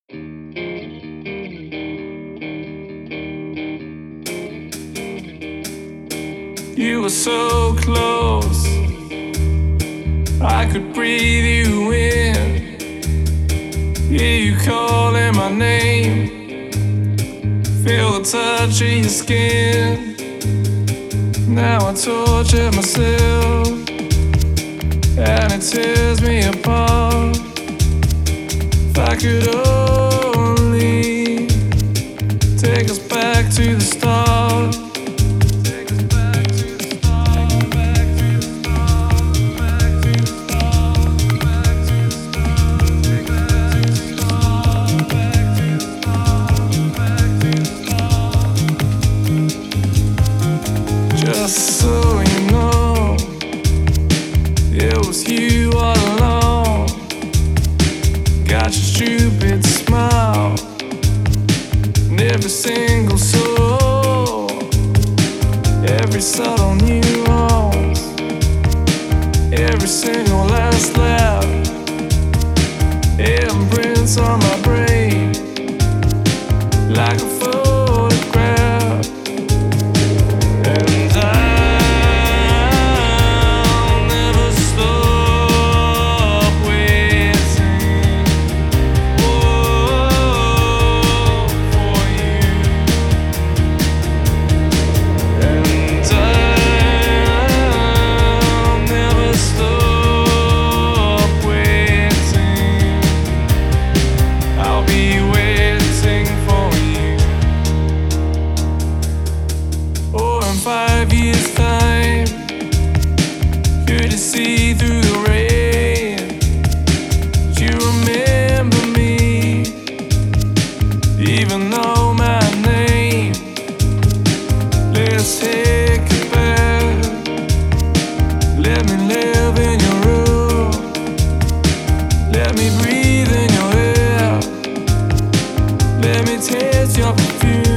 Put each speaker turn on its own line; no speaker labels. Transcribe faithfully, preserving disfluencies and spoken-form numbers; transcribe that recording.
You were so close, I could breathe you in. Hear you calling my name, feel the touch of your skin. Now I torture myself, and it tears me apart. If I could only take us back to the start. Just so you know, it was you all along. Got your stupid smile and every single soul, every subtle nuance, every single last laugh, it imprints on my brain like a photograph. And I'll never stop waiting, oh, for you. And I'll never stop waiting. I'll be waiting for you. Or in five years' time, could you see through the rain? Do you remember me, even though my name? Let's take it back. Let me live in your room. Let me breathe in your air. Let me taste your perfume.